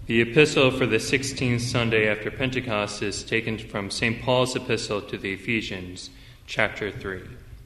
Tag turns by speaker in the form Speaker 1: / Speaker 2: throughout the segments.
Speaker 1: The epistle for the 16th Sunday after Pentecost is taken from St. Paul's epistle to the Ephesians, chapter 3.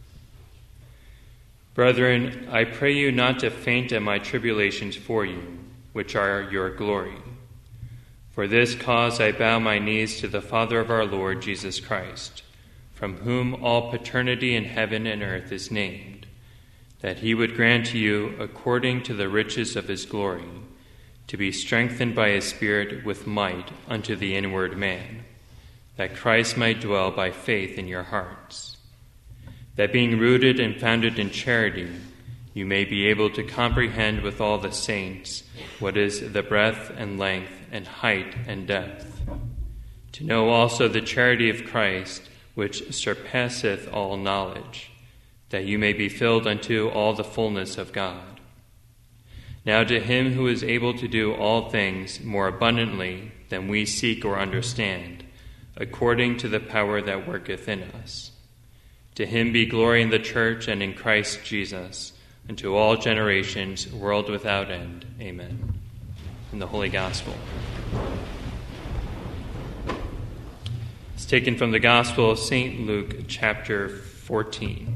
Speaker 1: Brethren, I pray you not to faint at my tribulations for you, which are your glory. For this cause I bow my knees to the Father of our Lord Jesus Christ, from whom all paternity in heaven and earth is named, that he would grant to you, according to the riches of his glory, to be strengthened by his Spirit with might unto the inward man, that Christ might dwell by faith in your hearts, that being rooted and founded in charity, you may be able to comprehend with all the saints what is the breadth and length and height and depth, to know also the charity of Christ, which surpasseth all knowledge, that you may be filled unto all the fullness of God. Now to him who is able to do all things more abundantly than we seek or understand, according to the power that worketh in us, to him be glory in the church and in Christ Jesus, unto all generations, world without end. Amen. In the Holy Gospel. It's taken from the Gospel of St. Luke, chapter 14.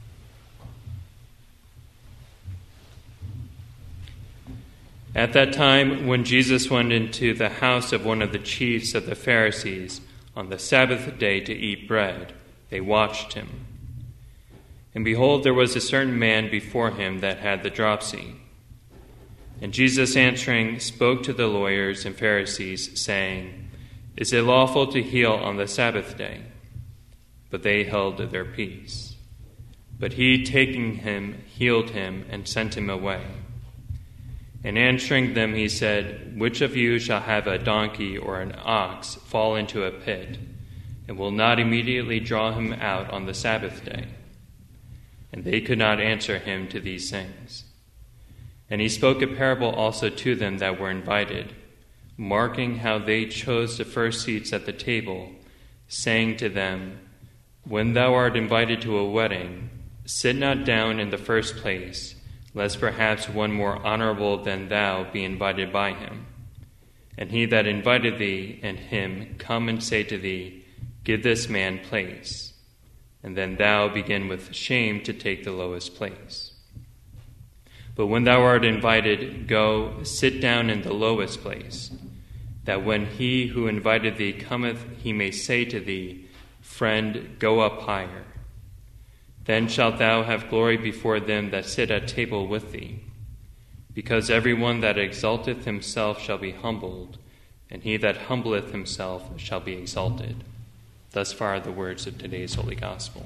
Speaker 1: At that time, when Jesus went into the house of one of the chiefs of the Pharisees on the Sabbath day to eat bread, they watched him. And behold, there was a certain man before him that had the dropsy. And Jesus answering spoke to the lawyers and Pharisees, saying, Is it lawful to heal on the Sabbath day? But they held their peace. But he, taking him, healed him and sent him away. And answering them, he said, Which of you shall have a donkey or an ox fall into a pit, and will not immediately draw him out on the Sabbath day? And they could not answer him to these things. And he spoke a parable also to them that were invited, marking how they chose the first seats at the table, saying to them, When thou art invited to a wedding, sit not down in the first place, lest perhaps one more honorable than thou be invited by him. And he that invited thee and him come and say to thee, Give this man place. And then thou begin with shame to take the lowest place. But when thou art invited, go, sit down in the lowest place, that when he who invited thee cometh, he may say to thee, Friend, go up higher. Then shalt thou have glory before them that sit at table with thee. Because every one that exalteth himself shall be humbled, and he that humbleth himself shall be exalted. Thus far the words of today's Holy Gospel.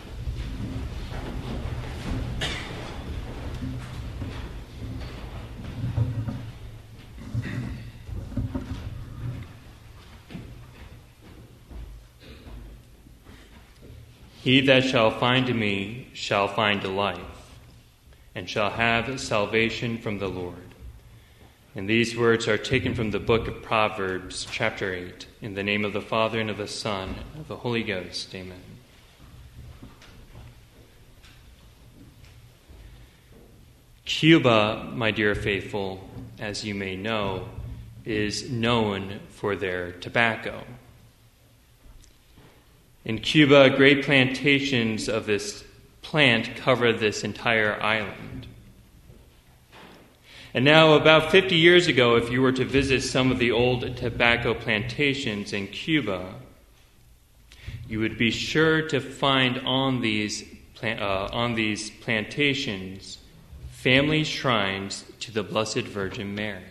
Speaker 1: He that shall find me shall find life, and shall have salvation from the Lord. And these words are taken from the book of Proverbs, chapter 8, in the name of the Father, and of the Son, and of the Holy Ghost. Amen. Cuba, my dear faithful, as you may know, is known for their tobacco. In Cuba, great plantations of this plant cover this entire island. And now, about 50 years ago, if you were to visit some of the old tobacco plantations in Cuba, you would be sure to find on these plantations family shrines to the Blessed Virgin Mary.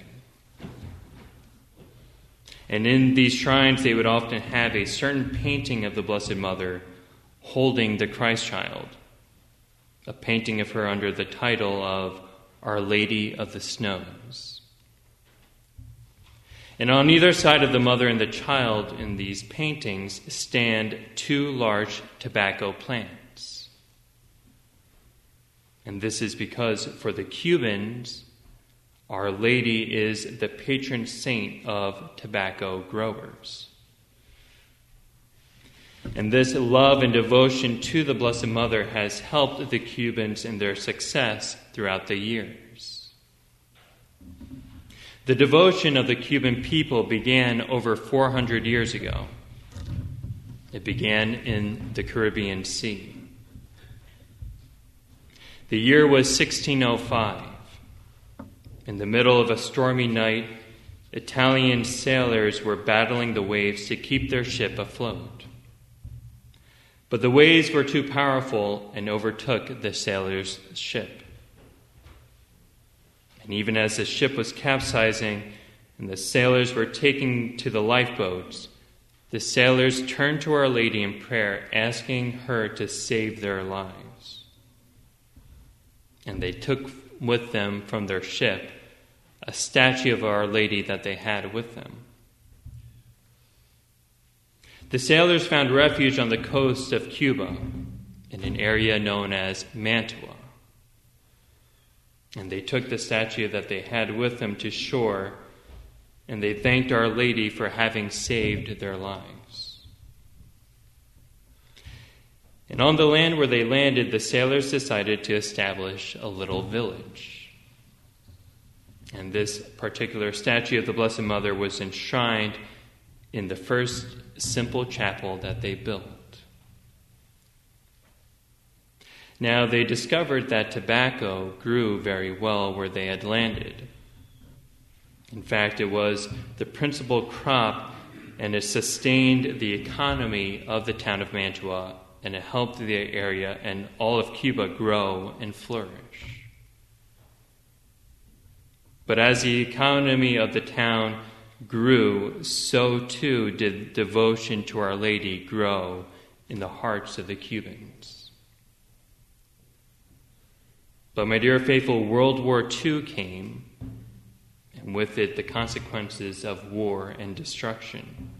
Speaker 1: And in these shrines, they would often have a certain painting of the Blessed Mother holding the Christ child, a painting of her under the title of Our Lady of the Snows. And on either side of the mother and the child in these paintings stand two large tobacco plants. And this is because for the Cubans, Our Lady is the patron saint of tobacco growers. And this love and devotion to the Blessed Mother has helped the Cubans in their success throughout the years. The devotion of the Cuban people began over 400 years ago. It began in the Caribbean Sea. The year was 1605. In the middle of a stormy night, Italian sailors were battling the waves to keep their ship afloat. But the waves were too powerful and overtook the sailors' ship. And even as the ship was capsizing and the sailors were taking to the lifeboats, the sailors turned to Our Lady in prayer, asking her to save their lives. And they took with them from their ship a statue of Our Lady that they had with them. The sailors found refuge on the coast of Cuba in an area known as Mantua. And they took the statue that they had with them to shore, and they thanked Our Lady for having saved their lives. And on the land where they landed, the sailors decided to establish a little village. And this particular statue of the Blessed Mother was enshrined in the first simple chapel that they built. Now they discovered that tobacco grew very well where they had landed. In fact, it was the principal crop, and it sustained the economy of the town of Mantua, and it helped the area and all of Cuba grow and flourish. But as the economy of the town grew, so too did devotion to Our Lady grow in the hearts of the Cubans. But my dear faithful, World War II came, and with it the consequences of war and destruction.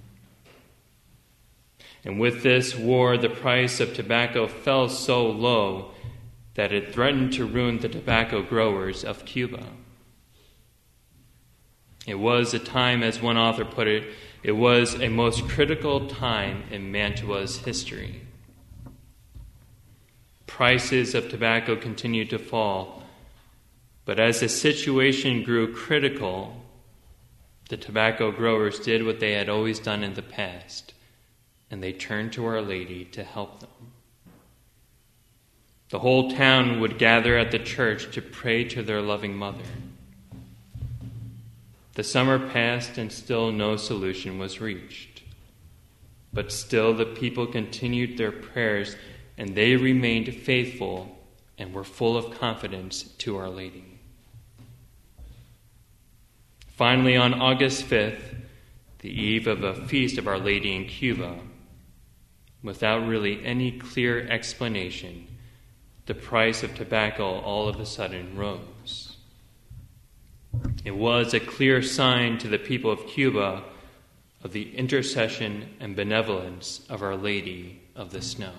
Speaker 1: And with this war, the price of tobacco fell so low that it threatened to ruin the tobacco growers of Cuba. It was a time, as one author put it, it was a most critical time in Mantua's history. Prices of tobacco continued to fall, but as the situation grew critical, the tobacco growers did what they had always done in the past, and they turned to Our Lady to help them. The whole town would gather at the church to pray to their loving mother. The summer passed and still no solution was reached. But still the people continued their prayers, and they remained faithful and were full of confidence to Our Lady. Finally, on August 5th, the eve of a feast of Our Lady in Cuba, without really any clear explanation, the price of tobacco all of a sudden rose. It was a clear sign to the people of Cuba of the intercession and benevolence of Our Lady of the Snow.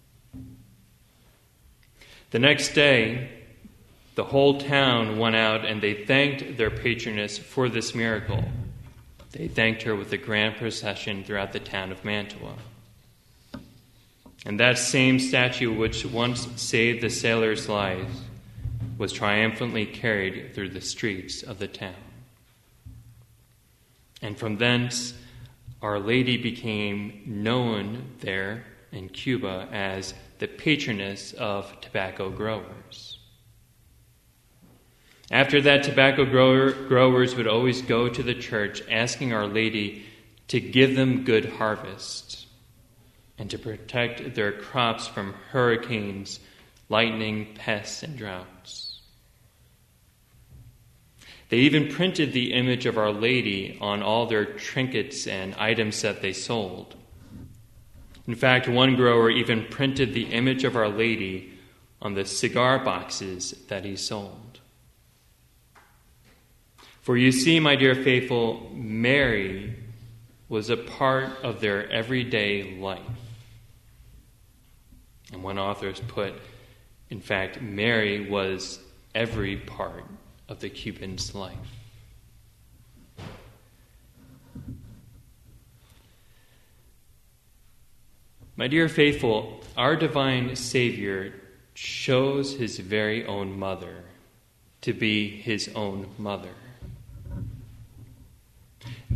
Speaker 1: The next day, the whole town went out and they thanked their patroness for this miracle. They thanked her with a grand procession throughout the town of Mantua. And that same statue which once saved the sailors' lives was triumphantly carried through the streets of the town. And from thence, Our Lady became known there in Cuba as the patroness of tobacco growers. After that, tobacco growers would always go to the church asking Our Lady to give them good harvest and to protect their crops from hurricanes, lightning, pests, and droughts. They even printed the image of Our Lady on all their trinkets and items that they sold. In fact, one grower even printed the image of Our Lady on the cigar boxes that he sold. For you see, my dear faithful, Mary was a part of their everyday life. And one author has put, in fact, Mary was every part of the Cuban's life. My dear faithful, our divine Savior chose his very own mother to be his own mother.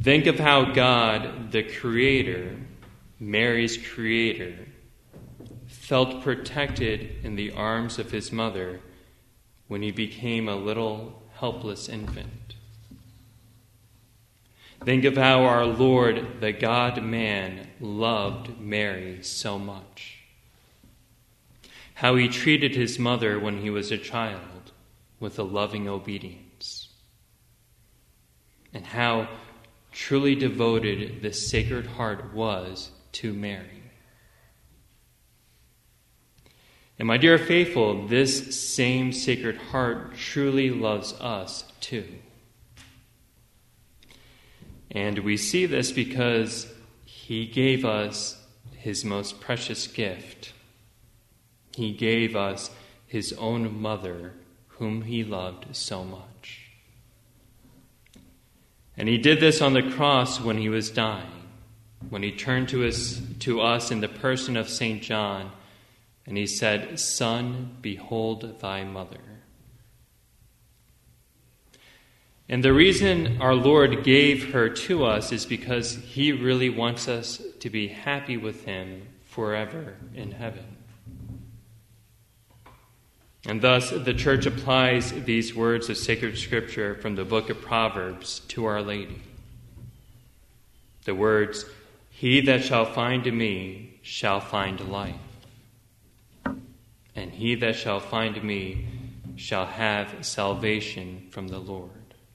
Speaker 1: Think of how God, the Creator, Mary's Creator, felt protected in the arms of his mother when he became a little helpless infant. Think of how our Lord, the God-man, loved Mary so much. How he treated his mother when he was a child with a loving obedience. And how truly devoted the Sacred Heart was to Mary. And my dear faithful, this same Sacred Heart truly loves us too. And we see this because he gave us his most precious gift. He gave us his own mother, whom he loved so much. And he did this on the cross when he was dying, when he turned to us in the person of St. John, and he said, "Son, behold thy mother." And the reason our Lord gave her to us is because he really wants us to be happy with him forever in heaven. And thus the Church applies these words of sacred Scripture from the book of Proverbs to Our Lady. The words, "He that shall find me shall find life. And he that shall find me shall have salvation from the Lord."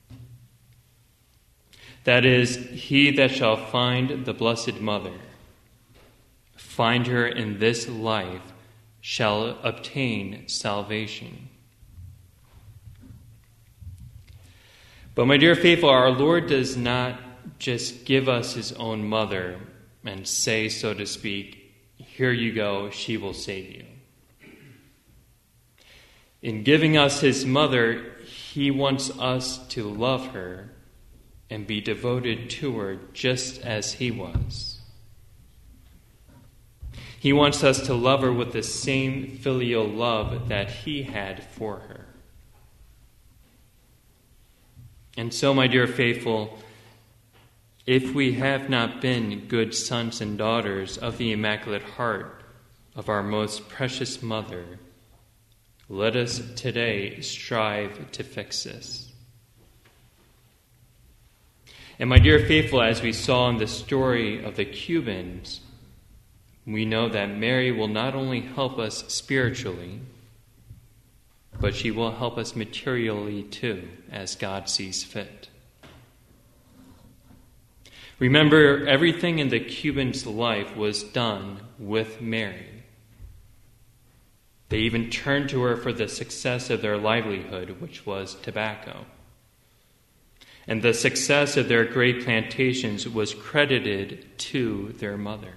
Speaker 1: That is, he that shall find the Blessed Mother, find her in this life, shall obtain salvation. But my dear faithful, our Lord does not just give us his own mother and say, so to speak, "Here you go, she will save you." In giving us his mother, he wants us to love her and be devoted to her just as he was. He wants us to love her with the same filial love that he had for her. And so, my dear faithful, if we have not been good sons and daughters of the Immaculate Heart of our most precious mother, let us today strive to fix this. And my dear faithful, as we saw in the story of the Cubans, we know that Mary will not only help us spiritually, but she will help us materially too, as God sees fit. Remember, everything in the Cubans' life was done with Mary. They even turned to her for the success of their livelihood, which was tobacco. And the success of their great plantations was credited to their mother.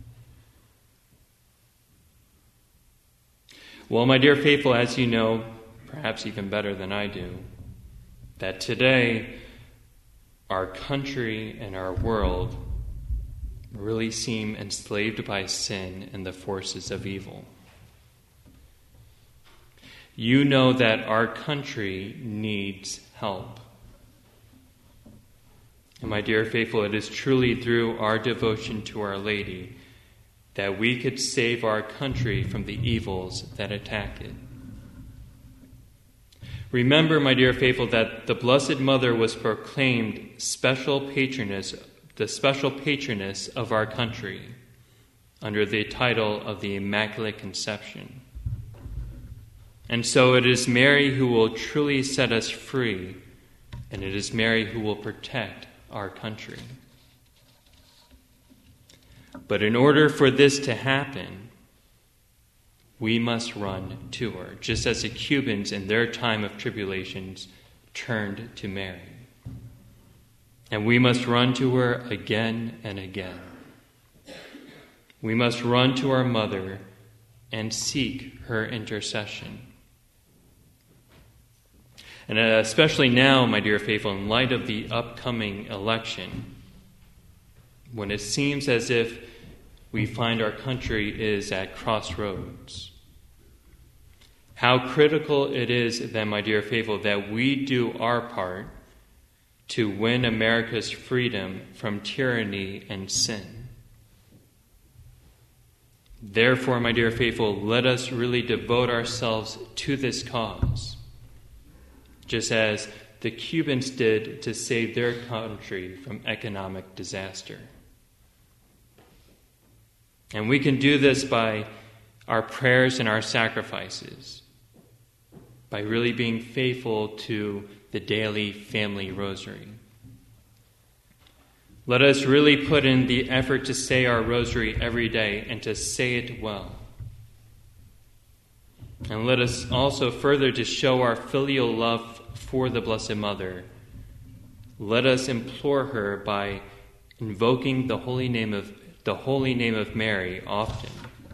Speaker 1: Well, my dear faithful, as you know, perhaps even better than I do, that today our country and our world really seem enslaved by sin and the forces of evil. You know that our country needs help. And my dear faithful, it is truly through our devotion to Our Lady that we could save our country from the evils that attack it. Remember, my dear faithful, that the Blessed Mother was proclaimed the special patroness of our country under the title of the Immaculate Conception. And so it is Mary who will truly set us free, and it is Mary who will protect our country. But in order for this to happen, we must run to her, just as the Cubans in their time of tribulations turned to Mary. And we must run to her again and again. We must run to our mother and seek her intercession. And especially now, my dear faithful, in light of the upcoming election, when it seems as if we find our country is at crossroads, how critical it is then, my dear faithful, that we do our part to win America's freedom from tyranny and sin. Therefore, my dear faithful, let us really devote ourselves to this cause, just as the Cubans did to save their country from economic disaster. And we can do this by our prayers and our sacrifices, by really being faithful to the daily family rosary. Let us really put in the effort to say our rosary every day and to say it well. And let us also further to show our filial love for the Blessed Mother. Let us implore her by invoking the holy name of Mary often.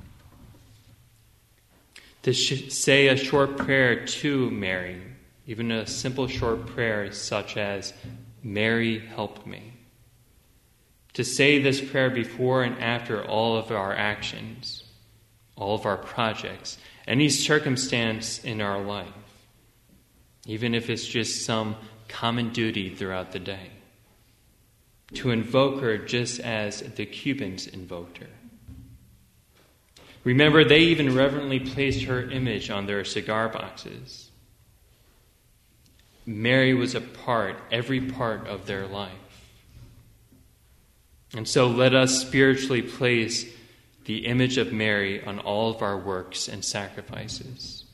Speaker 1: To say a short prayer to Mary, even a simple short prayer such as, Mary, help me. To say this prayer before and after all of our actions, all of our projects, any circumstance in our life, even if it's just some common duty throughout the day. To invoke her just as the Cubans invoked her. Remember, they even reverently placed her image on their cigar boxes. Mary was every part of their life. And so let us spiritually place the image of Mary on all of our works and sacrifices.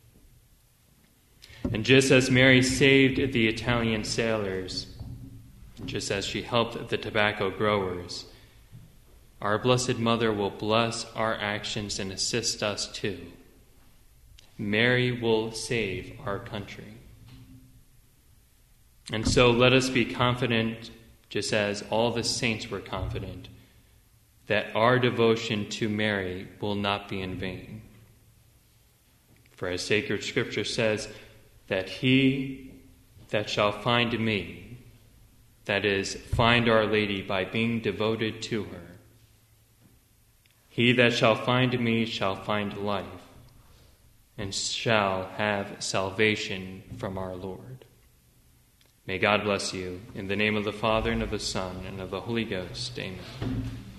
Speaker 1: And just as Mary saved the Italian sailors, just as she helped the tobacco growers, our Blessed Mother will bless our actions and assist us too. Mary will save our country. And so let us be confident, just as all the saints were confident, that our devotion to Mary will not be in vain. For as sacred scripture says, that he that shall find me, that is, find Our Lady by being devoted to her, he that shall find me shall find life, and shall have salvation from our Lord. May God bless you. In the name of the Father, and of the Son, and of the Holy Ghost. Amen.